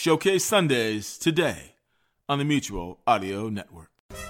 Showcase Sundays today on the Mutual Audio Network.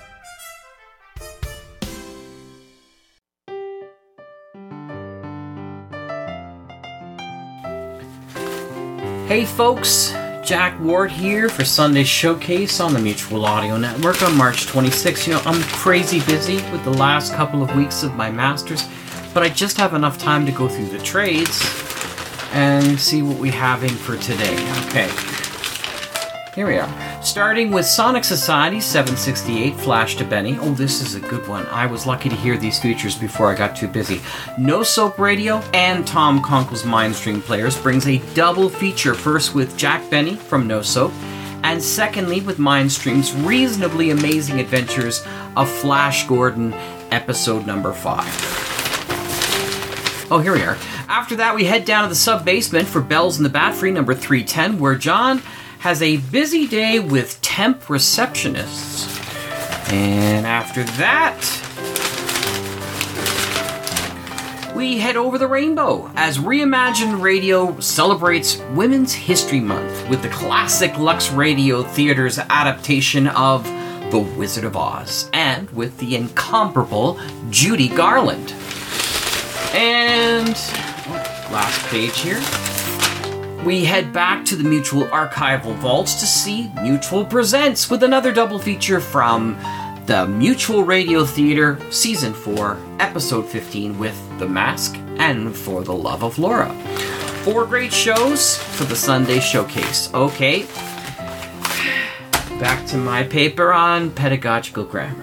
Hey folks, Jack Ward here for Sunday Showcase on the Mutual Audio Network on March 26th. You know, I'm crazy busy with the last couple of weeks of my Masters, but I just have enough time to go through the trades and see what we have in for today. Okay, here we are. Starting with Sonic Society 768, Flash to Benny. Oh, this is a good one. I was lucky to hear these features before I got too busy. No Soap Radio and Tom Conkle's Mindstream Players brings a double feature, first with Jack Benny from No Soap, and secondly with Mindstream's reasonably amazing adventures of Flash Gordon, episode number 5. Oh, here we are. After that, we head down to the sub-basement for Bells in the Bat Free number 310, where John has a busy day with temp receptionists. And after that, we head over the rainbow as Reimagine Radio celebrates Women's History Month with the classic Lux Radio Theater's adaptation of The Wizard of Oz, and with the incomparable Judy Garland. And last page here. We head back to the Mutual archival vaults to see Mutual Presents with another double feature from the Mutual Radio Theater Season 4, Episode 15 with The Mask and For the Love of Laura. 4 great shows for the Sunday Showcase. Okay, back to my paper on pedagogical grammar.